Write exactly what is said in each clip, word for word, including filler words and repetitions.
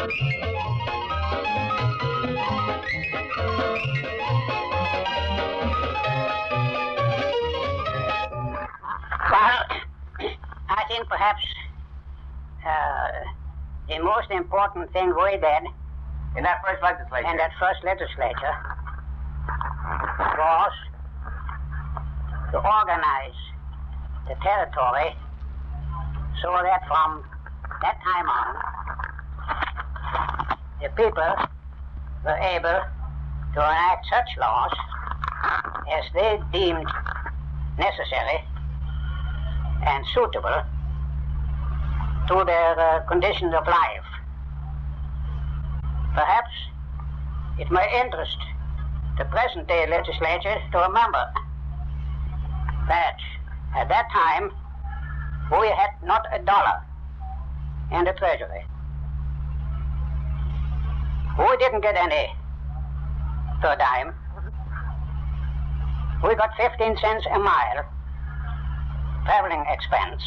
Well, I think perhaps uh, the most important thing we did In that first legislature? in that first legislature was to organize the territory so that from that time on, the people were able to enact such laws as they deemed necessary and suitable to their uh, conditions of life. Perhaps it may interest the present-day legislature to remember that at that time we had not a dollar in the treasury. We didn't get any per dime. We got fifteen cents a mile traveling expense.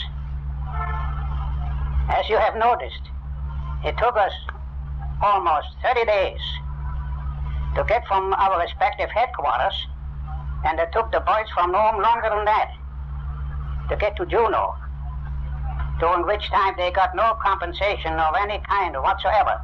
As you have noticed, it took us almost thirty days to get from our respective headquarters, and it took the boys from Nome longer than that to get to Juneau, during which time they got no compensation of any kind whatsoever.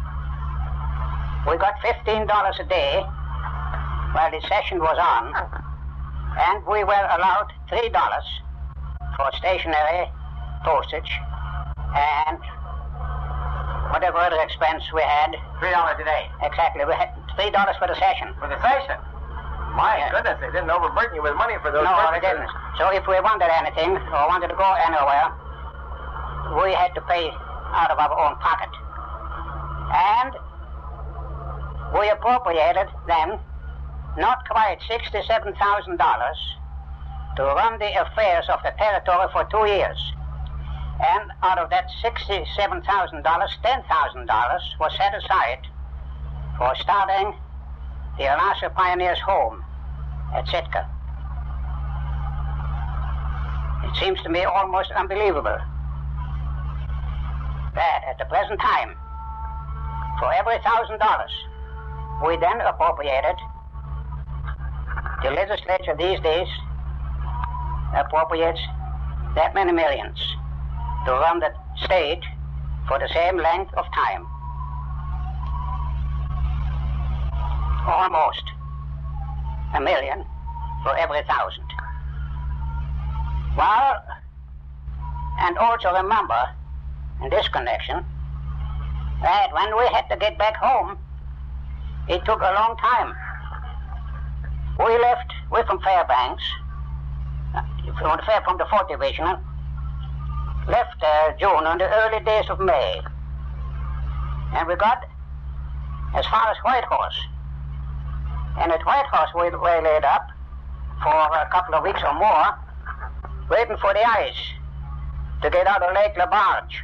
We got fifteen dollars a day while the session was on, and we were allowed three dollars for stationery, postage, and whatever other expense we had. Three dollars a day? Exactly. We had three dollars for the session. For the session? My Yeah. goodness, they didn't overburden you with money for those No, purposes. they didn't. So if we wanted anything or wanted to go anywhere, we had to pay out of our own pocket. And we appropriated then not quite sixty-seven thousand dollars to run the affairs of the territory for two years. And out of that sixty-seven thousand dollars, ten thousand dollars was set aside for starting the Alaska Pioneers' Home at Sitka. It seems to me almost unbelievable that at the present time, for every thousand dollars we then appropriated, the legislature these days appropriates that many millions to run the state for the same length of time. Almost a million for every thousand. Well, and also remember in this connection that when we had to get back home, it took a long time. We left, we're from Fairbanks, uh, from the, Fair, from the fourth Division, left uh, June in the early days of May. And we got as far as Whitehorse. And at Whitehorse we were laid up for a couple of weeks or more, waiting for the ice to get out of Lake LaBarge,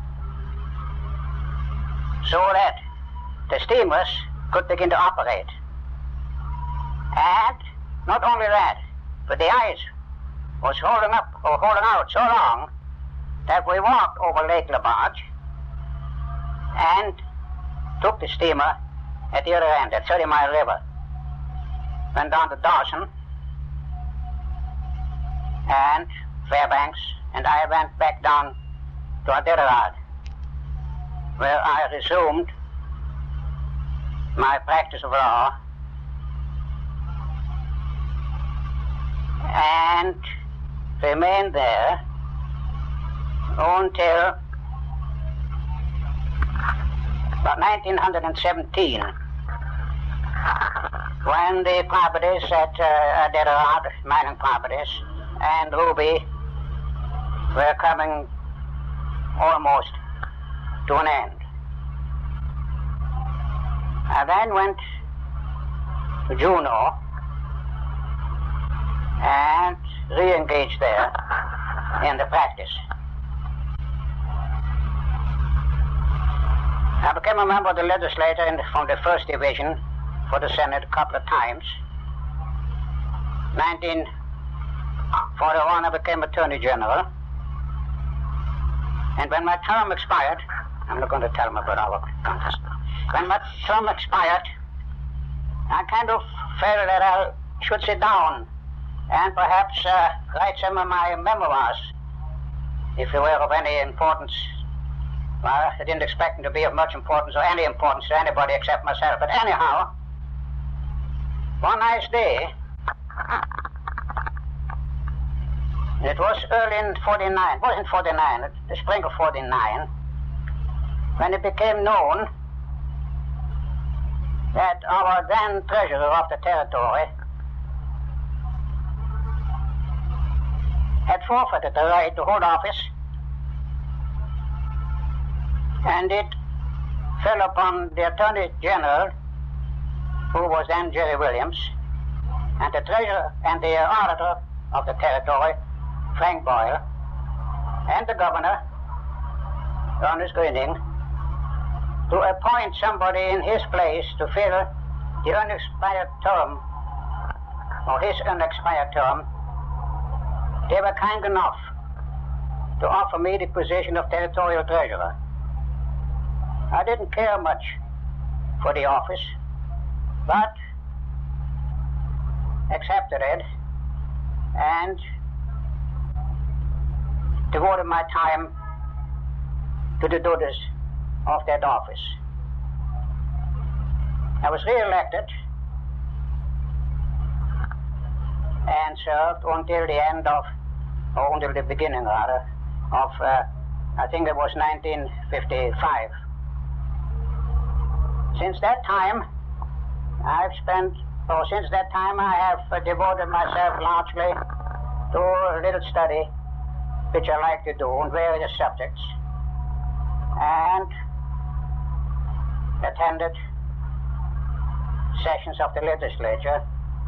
so that the steamers could begin to operate. And not only that, but the ice was holding up or holding out so long that we walked over Lake LaBarge and took the steamer at the other end, at thirty mile River. Went down to Dawson and Fairbanks, and I went back down to Iditarod, where I resumed my practice of law and remained there until about nineteen seventeen, when the properties at uh, Iditarod, mining properties, and Ruby were coming almost to an end. I then went to Juneau and re-engaged there in the practice. I became a member of the legislature in, from the first division for the Senate a couple of times. nineteen forty-one, I became Attorney General. And when my term expired, I'm not going to tell him about our contest. When my term expired, I kind of felt that I should sit down and perhaps uh, write some of my memoirs, if they were of any importance. Well, I didn't expect them to be of much importance or any importance to anybody except myself. But anyhow, one nice day, it was early in forty-nine, it wasn't forty-nine, the spring of forty-nine, when it became known that our then treasurer of the territory had forfeited the right to hold office, and it fell upon the Attorney General, who was then Jerry Williams, and the treasurer and the auditor of the territory, Frank Boyle, and the governor, Ernest Greening, to appoint somebody in his place to fill the unexpired term, or his unexpired term. They were kind enough to offer me the position of territorial treasurer. I didn't care much for the office, but accepted it and devoted my time to the duties of that office. I was re-elected and served until the end of, or until the beginning rather, of, uh, I think it was nineteen fifty-five. Since that time, I've spent, or since that time I have uh, devoted myself largely to a little study, which I like to do on various subjects, and attended sessions of the legislature,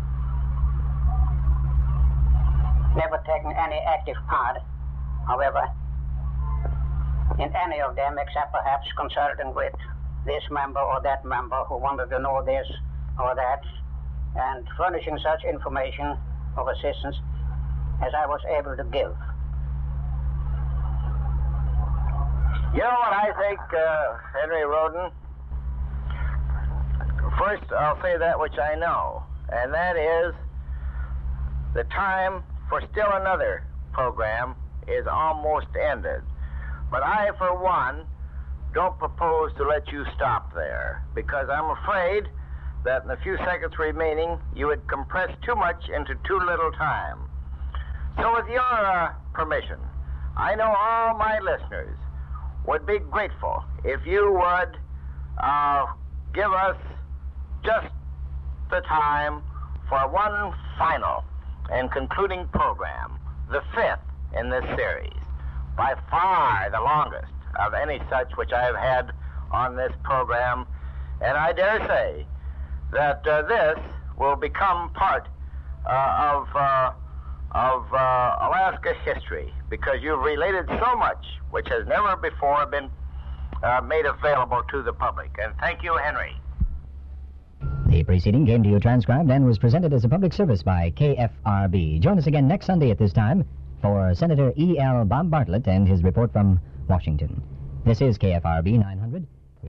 never taken any active part, however, in any of them, except perhaps consulting with this member or that member who wanted to know this or that, and furnishing such information of assistance as I was able to give. You know what I think, uh, Henry Roden? First, I'll say that which I know, and that is the time for still another program is almost ended. But I, for one, don't propose to let you stop there, because I'm afraid that in the few seconds remaining, you would compress too much into too little time. So with your uh, permission, I know all my listeners would be grateful if you would uh, give us just the time for one final and concluding program, the fifth in this series, by far the longest of any such which I have had on this program, and I dare say that uh, this will become part uh, of uh, of uh, Alaska history, because you've related so much which has never before been uh, made available to the public. And thank you, Henry. The preceding came to you transcribed and was presented as a public service by K F R B. Join us again next Sunday at this time for Senator E L Bob Bartlett and his report from Washington. This is K F R B nine hundred.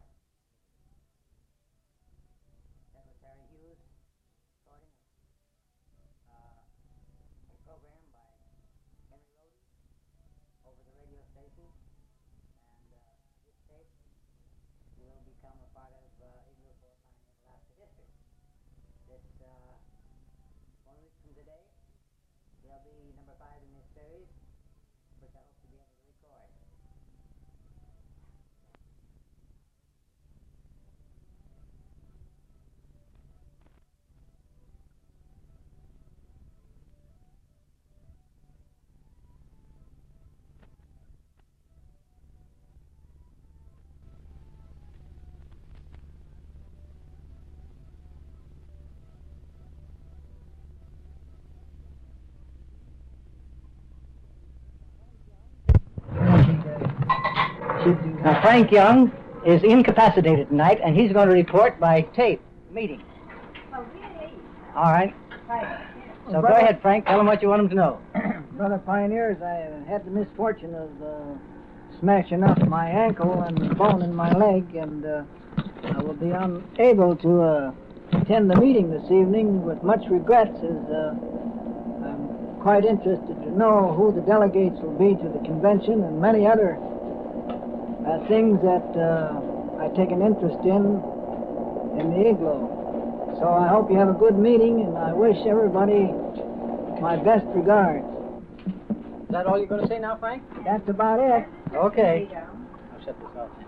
Now, Frank Young is incapacitated tonight, and he's going to report by tape meeting. Oh, really? All right. Right. So Well, go brother- ahead, Frank. Tell them what you want them to know. Brother pioneers, I had the misfortune of uh, smashing up my ankle and the bone in my leg, and uh, I will be unable to uh, attend the meeting this evening with much regrets, as uh, I'm quite interested to know who the delegates will be to the convention and many other uh, things that uh, I take an interest in in the igloo. So I hope you have a good meeting, and I wish everybody my best regards. Is that all you're going to say now, Frank? That's about it. Okay. I'll shut this off then.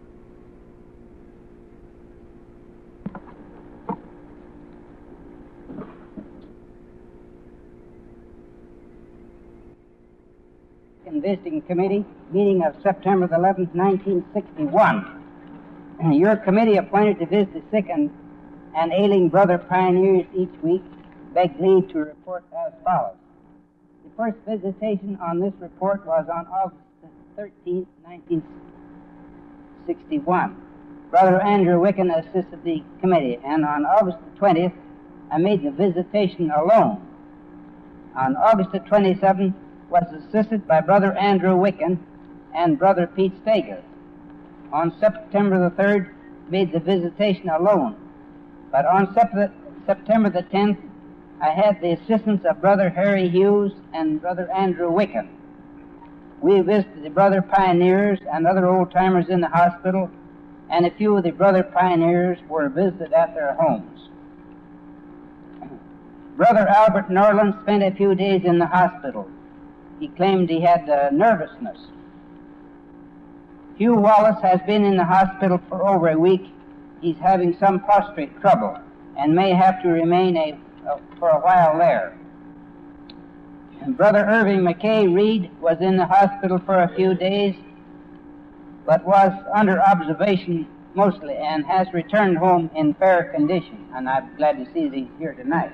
Visiting Committee, meeting of September the eleventh, nineteen sixty-one. Your committee appointed to visit the sick and, and ailing brother pioneers each week begged leave to report as follows. The first visitation on this report was on August thirteenth, nineteen sixty-one. Brother Andrew Wicken assisted the committee, and on August the twentieth, I made the visitation alone. On August the twenty-seventh, was assisted by Brother Andrew Wicken and Brother Pete Stager. On September the third, made the visitation alone. But on Sep- September the tenth, I had the assistance of Brother Harry Hughes and Brother Andrew Wicken. We visited the brother pioneers and other old-timers in the hospital, and a few of the brother pioneers were visited at their homes. Brother Albert Norland spent a few days in the hospital. He claimed he had uh, nervousness. Hugh Wallace has been in the hospital for over a week. He's having some prostrate trouble and may have to remain a, uh, for a while there. And Brother Irving McKay Reed was in the hospital for a few days, but was under observation mostly and has returned home in fair condition, and I'm glad to see that he's here tonight.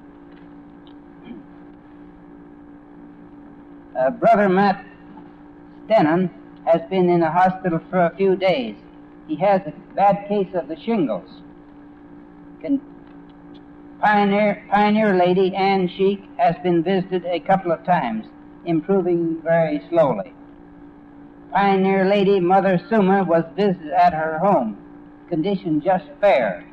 Uh, Brother Matt Stennon has been in the hospital for a few days. He has a bad case of the shingles. Can, Pioneer, Pioneer Lady Ann Sheik has been visited a couple of times, improving very slowly. Pioneer Lady Mother Suma was visited at her home, condition just fair.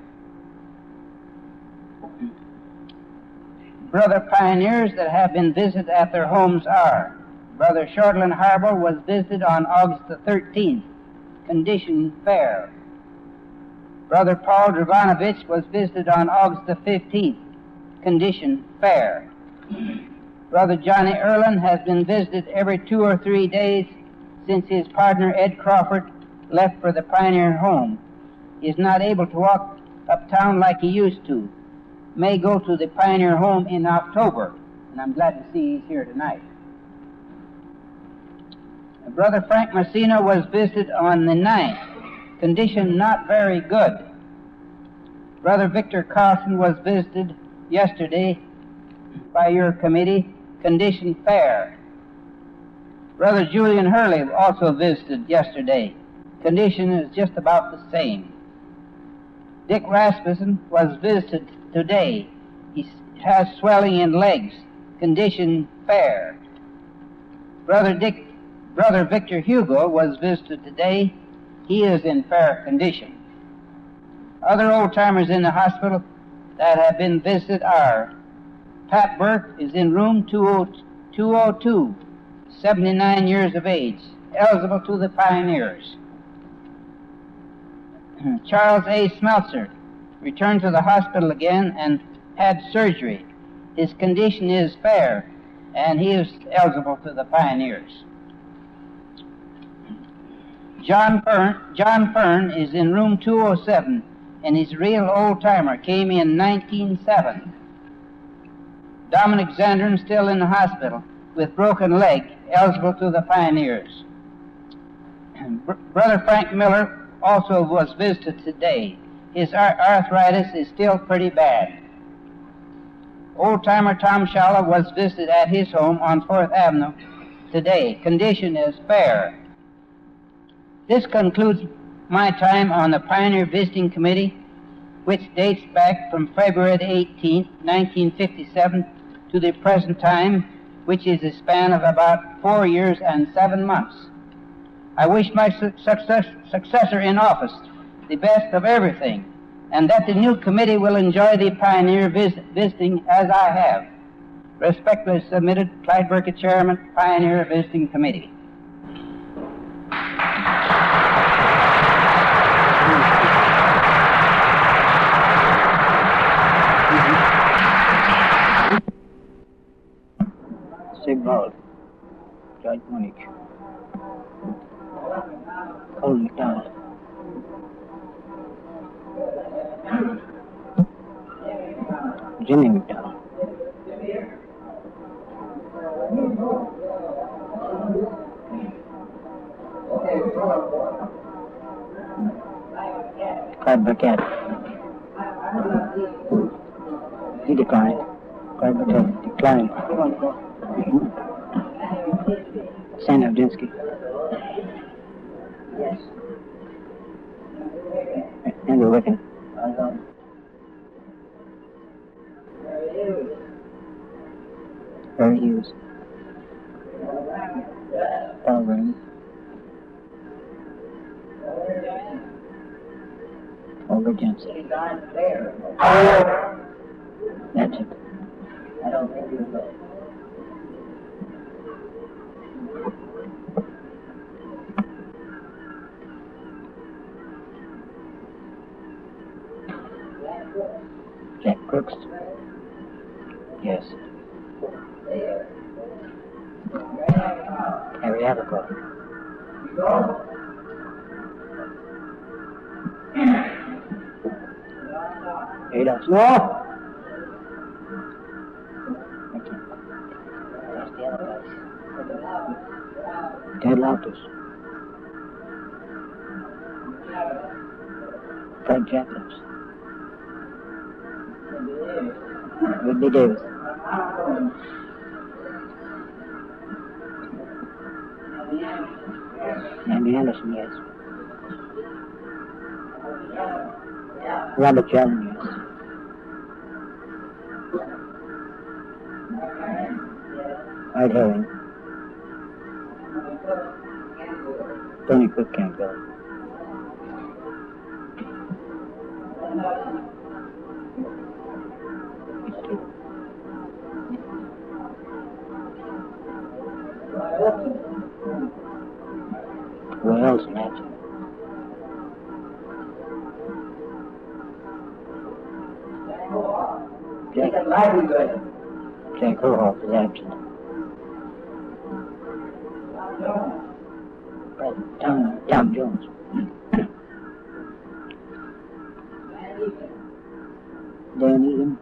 Brother pioneers that have been visited at their homes are: Brother Shortland Harbour was visited on August the thirteenth, condition fair. Brother Paul Dravanovich was visited on August the fifteenth, condition fair. Brother Johnny Erlin has been visited every two or three days since his partner Ed Crawford left for the pioneer home. He is not able to walk uptown like he used to. May go to the pioneer home in October, and I'm glad to see he's here tonight. Brother Frank Messina was visited on the ninth, condition not very good. Brother Victor Carlson was visited yesterday by your committee, condition fair. Brother Julian Hurley also visited yesterday. Condition is just about the same. Dick Rasmussen was visited today. He has swelling in legs. Condition fair. Brother Dick, Brother Victor Hugo was visited today. He is in fair condition. Other old-timers in the hospital that have been visited are: Pat Burke is in room two oh two, seventy-nine years of age, eligible to the pioneers. Charles A. Smeltzer returned to the hospital again and had surgery. His condition is fair, and he is eligible to the pioneers. John Fern, John Fern is in room two oh seven, and he's a real old-timer, came in nineteen oh seven. Dominic Zandron still in the hospital with broken leg, eligible to the pioneers. Br- Brother Frank Miller also was visited today. His ar- arthritis is still pretty bad. Old-timer Tom Shalla was visited at his home on fourth Avenue today. Condition is fair. This concludes my time on the Pioneer Visiting Committee, which dates back from February eighteenth, nineteen fifty-seven to the present time, which is a span of about four years and seven months. I wish my su- success, successor in office the best of everything, and that the new committee will enjoy the pioneer vis- visiting as I have. Respectfully submitted, Clyde Burkett, Chairman, Pioneer Visiting Committee. Sigvald, George Munich, Colin McDonald, Jimmy McDonald, Clyde Burkett. He declined. Clyde Burkett declined. Mm-hmm. Sam Avdinsky. Yes. Andrew Wicken. Harry Hughes. Paul Green. Olga Jensen. That's it. I don't think you will. Jack Crooks. Yes. Harry Abercroft. Adolf. No! That's the other guys. Ted Loftus. Frank Jacobs. Whitney Davis. Andy Anderson, yes. Robert Allen, yes. Art Herring. Tony Cook Campbell. What else imagine? Jack, Jack Hohoff is absent. Tom, Tom Jones. Dan Egan.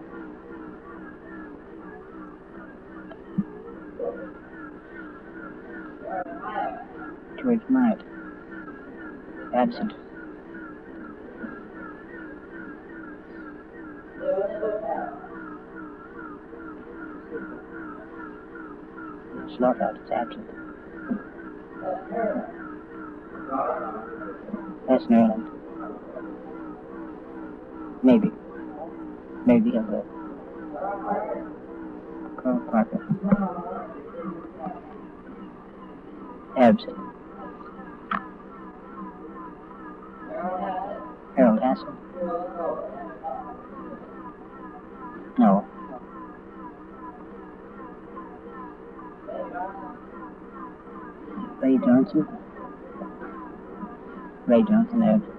George Myatt. Absent. Slaughter is absent. That's Maryland. Maybe. Maybe he'll go. Carl Parker. Absent. Harold Hassel. No. Ray Johnson. Ray Johnson absent.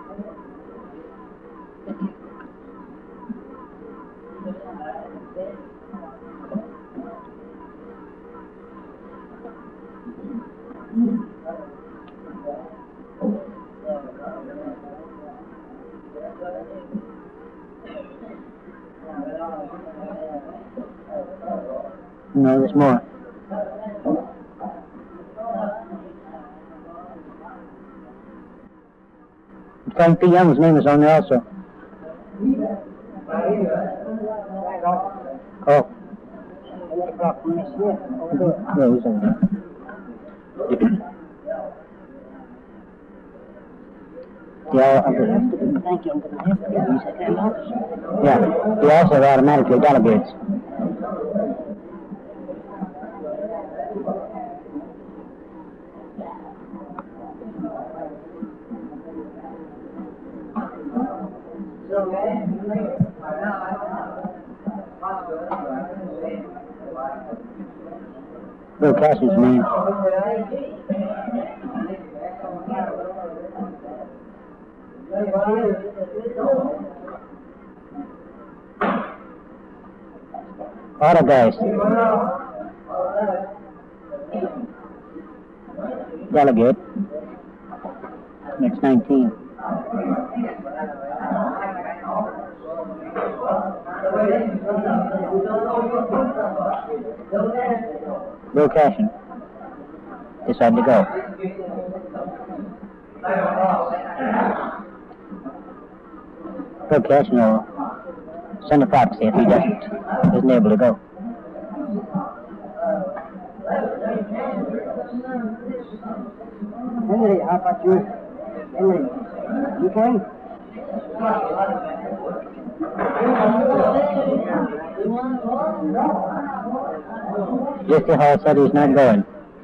No, there's more. Frank P. Young's name is on there also. Oh. Yeah, he's on there. Yeah, thank you. Yeah, he also automatically delegates. Bill Cassidy's name. Autogeist. Delegate. Next nineteen. Bill Cashin. Decided to go. Bill Cashin will send a proxy if he doesn't, isn't able to go. Henry, how about you? Henry, you going? Jesse Hall said he's not going.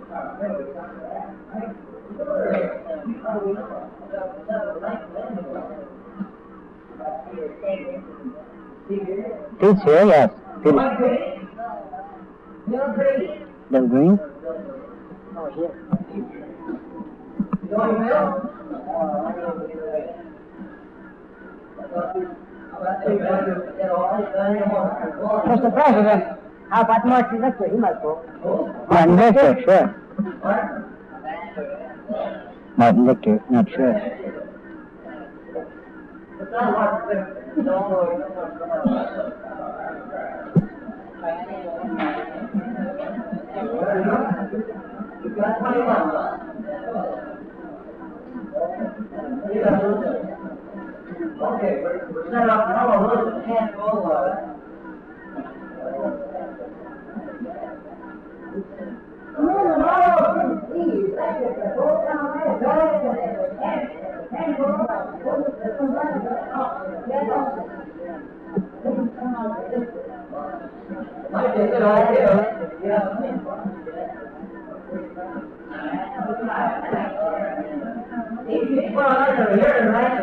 Pete's here, yes. Pete's. Bill Green? Oh, here. Mister President, how about Martin Victor? He must go. Martin Victor, sure. Martin Victor, not sure. Okay, we're, we're set up now. A little handful of it. Might be a good idea. Well, I know here tonight.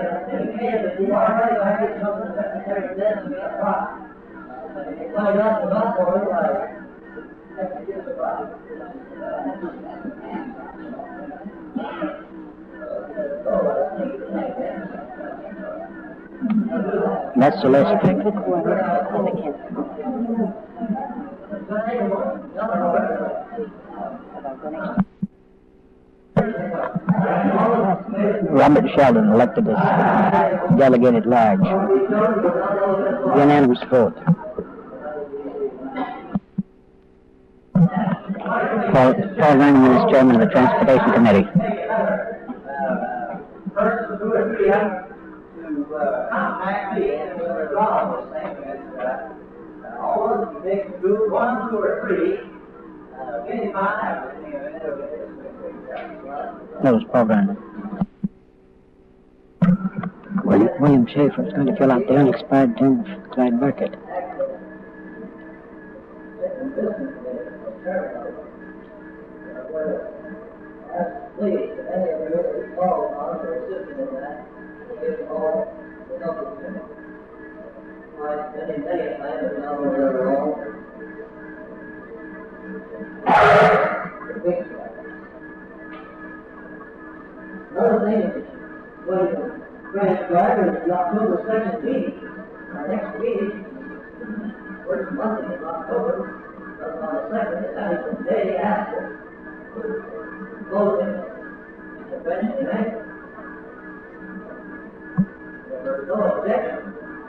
That's the list. Robert Sheldon elected as delegate at large. Unanimous vote. Paul, Paul Langman is chairman of the Transportation Committee. That was Paul Langman. William Schaefer is going to fill out the unexpired term of Clyde Burkett. Another thing is, William transcribed is the October second meeting. Our next meeting, first Monday in October, on the second, that is the day after closing the Wednesday night. There was no objection.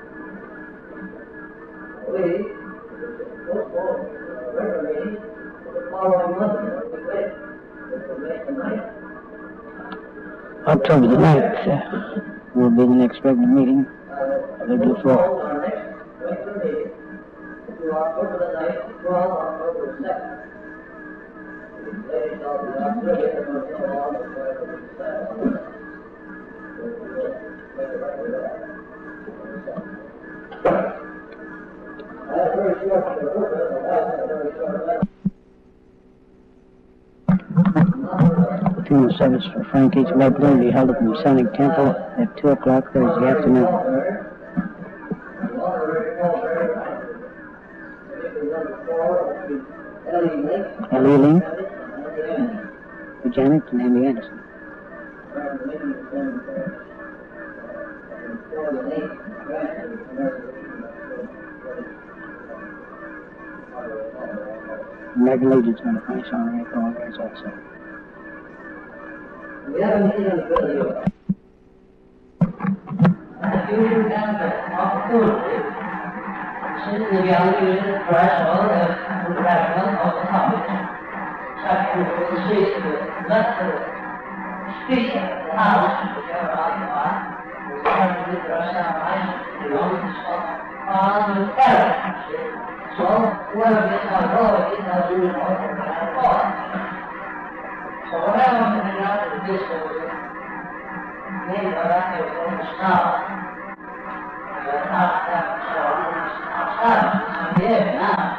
We postponed the regular meeting to the following Monday. We wait until next night. October the ninth uh, will be the next regular meeting. They'll do four. Our next regular meeting to October the ninth, twelve, October the second. These ladies will be on three, they're going to go on to October the seventh. I had a very short purpose, I had a very short letter. Funeral service for Frank H. Webley will be held at the Masonic Temple at two o'clock Thursday afternoon. Ellie Ling, for Janet, and Andy Anderson. American Legion's going to finish on the programs also. The reality is the threshold of development of the topic. Such as the streets of the left of the streets of the house, which are occupied, was started with the rest of our life, belongs to on the terror. So, whoever gets our authority, they'll do it all for that thought. So, what I want to bring out is this was maybe what I think was in the style. Not that so. Yeah, now,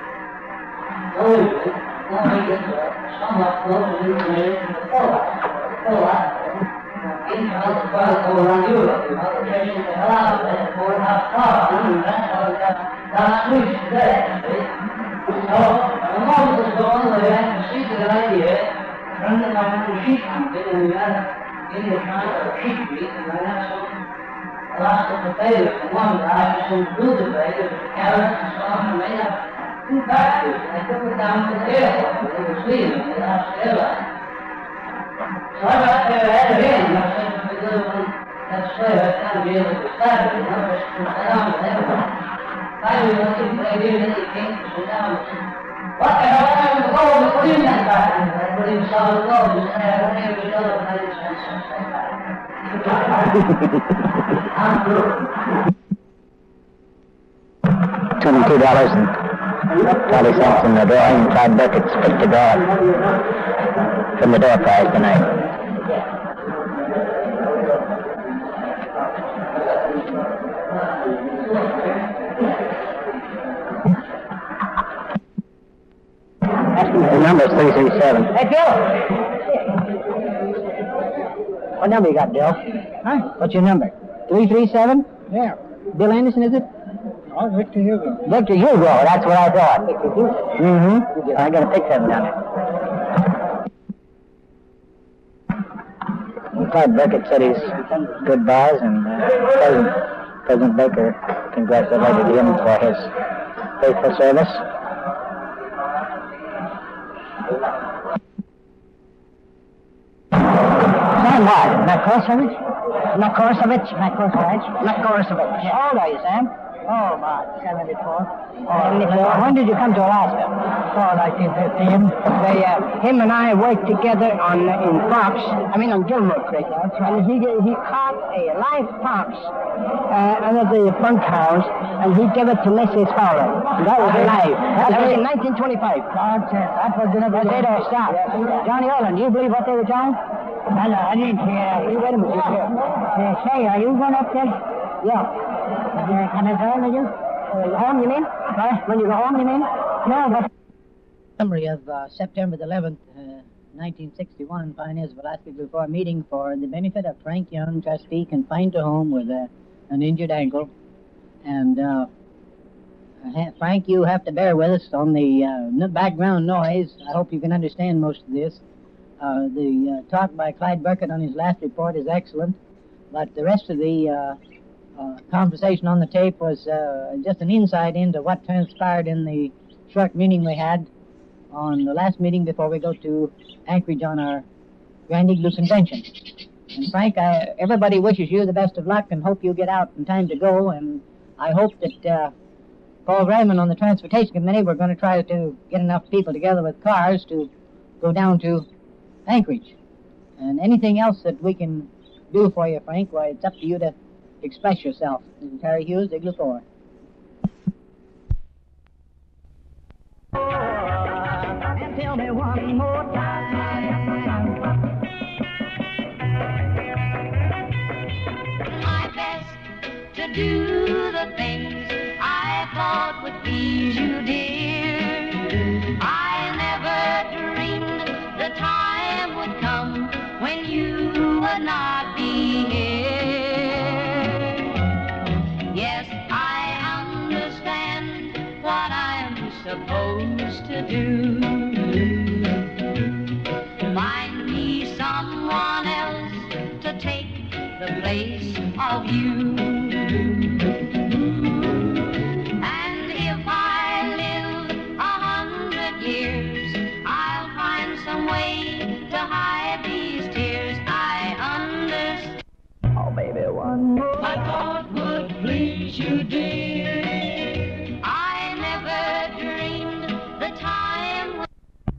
only, only get somewhat closer to the full full in the world go around Europe, you know, the churches the hell out of it, four and a half cars, and that's how we got last week today, see? So, the moment was going, we had to see the idea, running around the sheet hunting, and we had in the kind of a sheet beat, and I had some lots of potatoes and one guy just some blue potatoes with carrots and so on, and made up two factories, and they took it down to the airport, and they were sleeping, and they lost the airline. So I got there ahead of him, and I said to the little one, that's fair, I can't be able to start it, you know, just put it down with everyone. Finally, when he played in, he came to sit down and said, what the hell am I going to go and put in that factory? And I put in solid gold, and said, I don't think it was other than I didn't spend some stuff like that. Twenty-two dollars and forty cents in the door, and Clyde Beckett picked the door from the door prize tonight. The number is three three seven. Hey, Bill! What number you got, Bill? Huh? What's your number? three three seven? Yeah. Bill Anderson, is it? Oh, Victor Hugo. Victor Hugo, that's what I thought. Victor Hugo. Mm-hmm. I got a pick seven down there. Well, Clyde Beckett said he's goodbyes, and uh, President, President Baker congratulated him for his faithful service. Sam what? Nakorsovich? Nakorsovich? Nakorsovich? Nakorsovich. How old are you, Sam? Oh, about seventy-four. seventy-four. When did you come to Alaska? Oh, nineteen fifteen. They, uh, him and I worked together on uh, in Fox. I mean, on Gilmore Creek. That's right. And he he caught a live fox uh, under the bunkhouse, and he gave it to Missus Fowler. And that was live. That was in nineteen twenty-five. God, that was in a potato stop. Johnny Olin, do you believe what they were telling? I, I didn't hear. You wait a minute. Uh, say, are you going up there? Yeah. Uh, can I go with you? Uh, home, you mean? Huh? When you go home, you mean? No, but... Summary of uh, September the eleventh, uh, nineteen sixty-one, Pioneers of Alaska before a meeting for the benefit of Frank Young, trustee, confined to home with uh, an injured ankle. And, uh, Frank, you have to bear with us on the uh, background noise. I hope you can understand most of this. Uh, the uh, talk by Clyde Beckett on his last report is excellent, but the rest of the uh, uh, conversation on the tape was uh, just an insight into what transpired in the short meeting we had on the last meeting before we go to Anchorage on our Grand Igloo Convention. And Frank, I, everybody wishes you the best of luck and hope you get out in time to go, and I hope that uh, Paul Raymond on the Transportation Committee, we're going to try to get enough people together with cars to go down to Anchorage. And anything else that we can do for you, Frank, why, it's up to you to express yourself. This is Harry Hughes, Igloo four. And tell me one more time. My best to do the things I thought would please you, dear. I never dreamed the time would come when you would not be here. Yes, I understand what I'm supposed to do. baby, one more. I thought would please you, dear. I never dreamed the time would...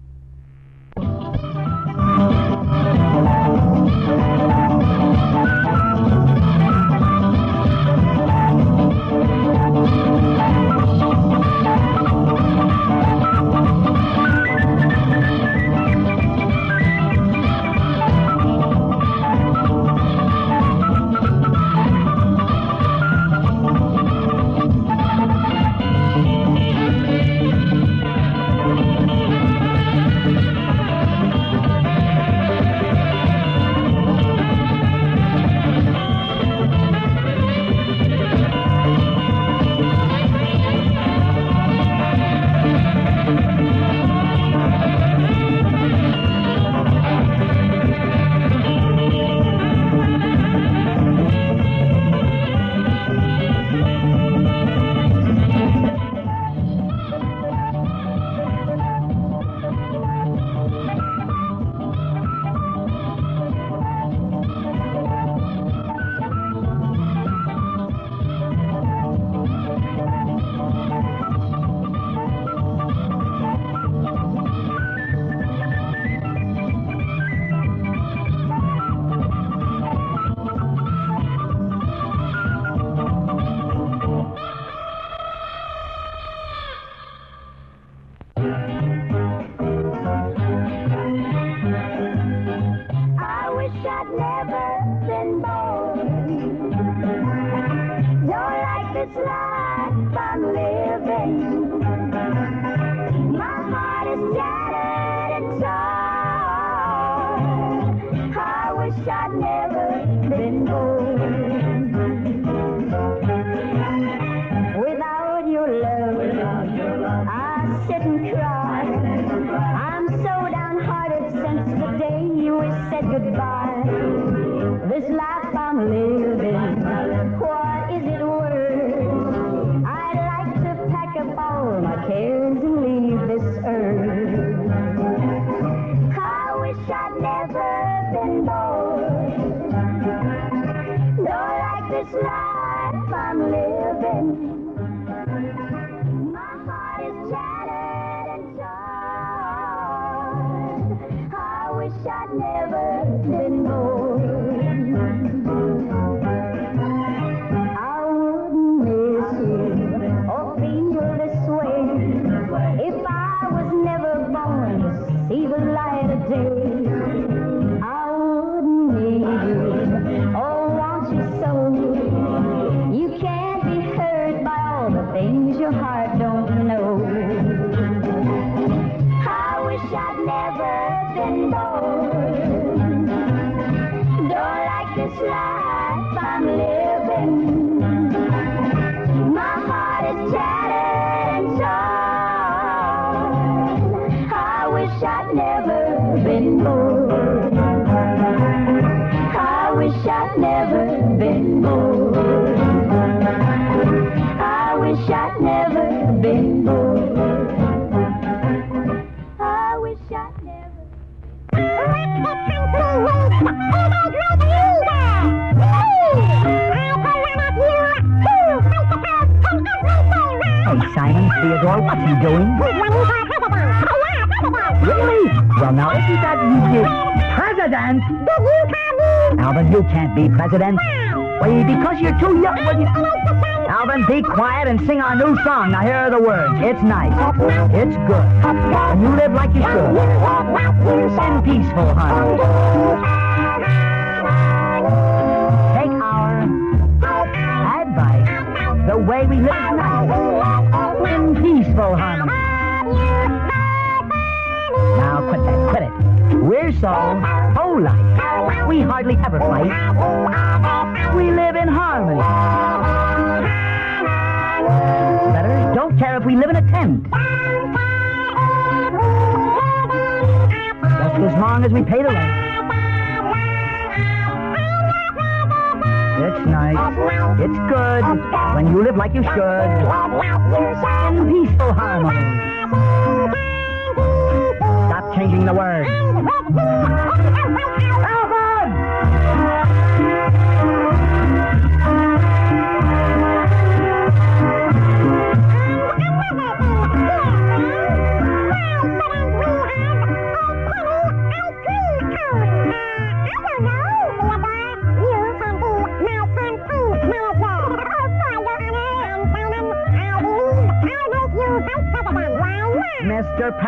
Alvin, you can't be president. Why, because you're too young. You... Alvin, be quiet and sing our new song. Now, here are the words. It's nice. It's good. And you live like you should. And peaceful, honey. Take our advice. The way we live is nice. And peaceful, honey. Now, quit that. Quit it. We're so polite. We hardly ever fight. We live in harmony. Better, don't care if we live in a tent. Just as long as we pay the rent. It's nice. It's good. When you live like you should. In peaceful harmony. Stop changing the words. Alvin!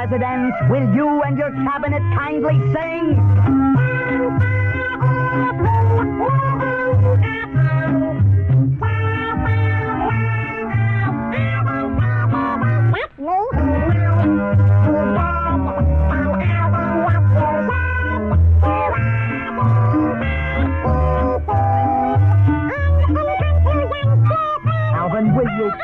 President, will you and your cabinet kindly sing? Alvin, will you?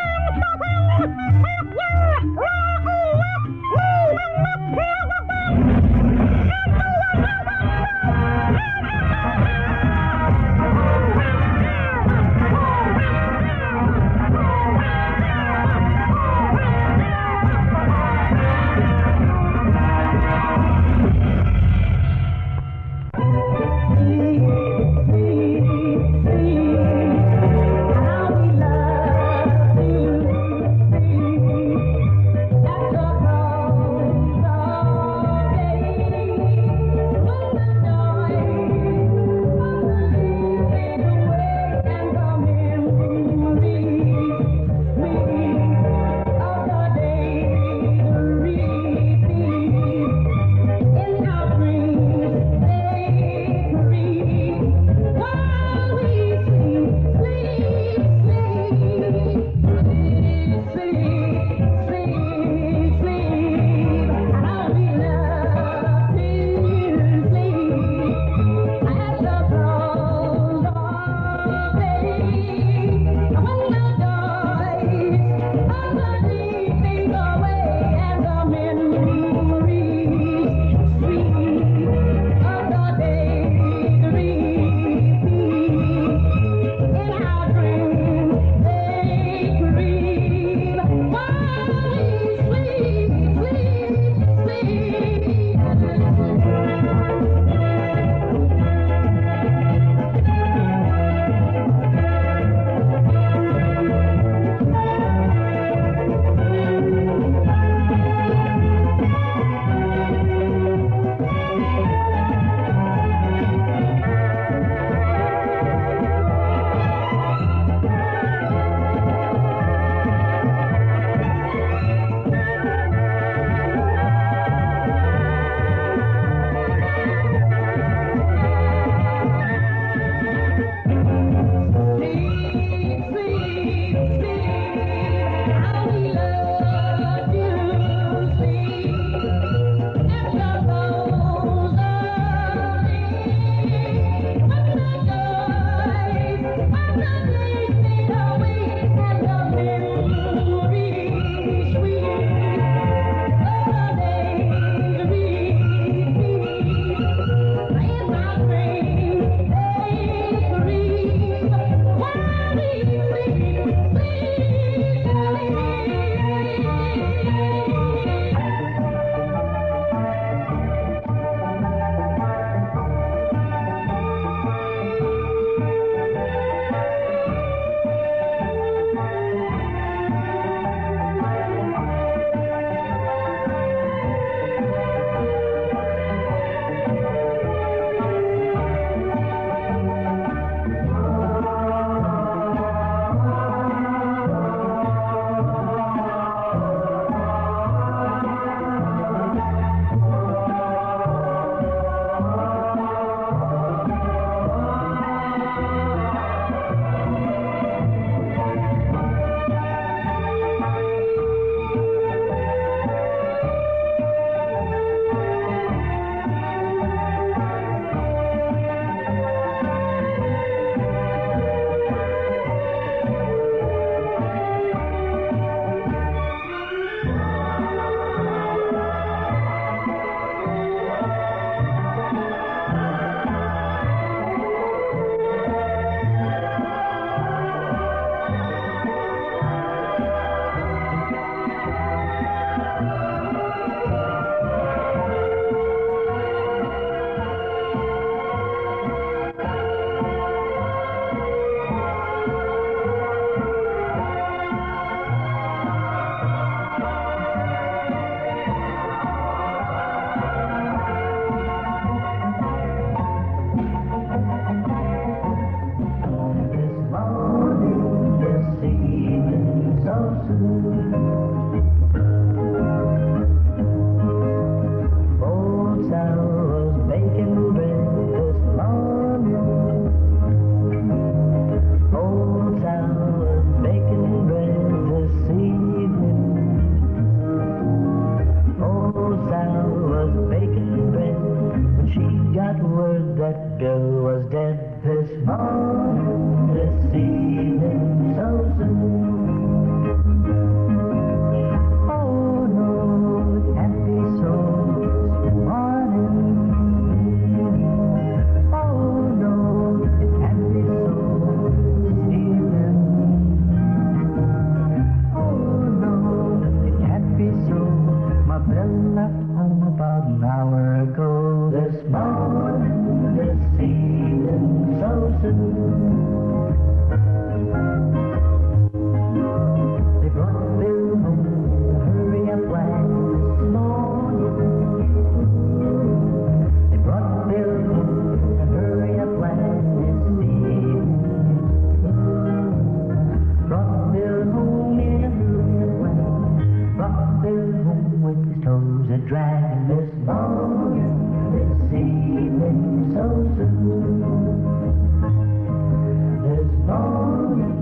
that Bill was dead this morning, this evening, so soon. Oh no, it can't be so this morning. Oh no, it can't be so this evening. Oh no, it can't be so. My Bill left home about an hour ago this morning, this evening, so soon. They brought Bill home in a hurry up wagon this morning. They brought Bill home in a hurry up wagon this evening. Brought Bill home in a hurry up wagon. Brought Bill home with his toes a dragging this morning, this evening, so soon. This morning.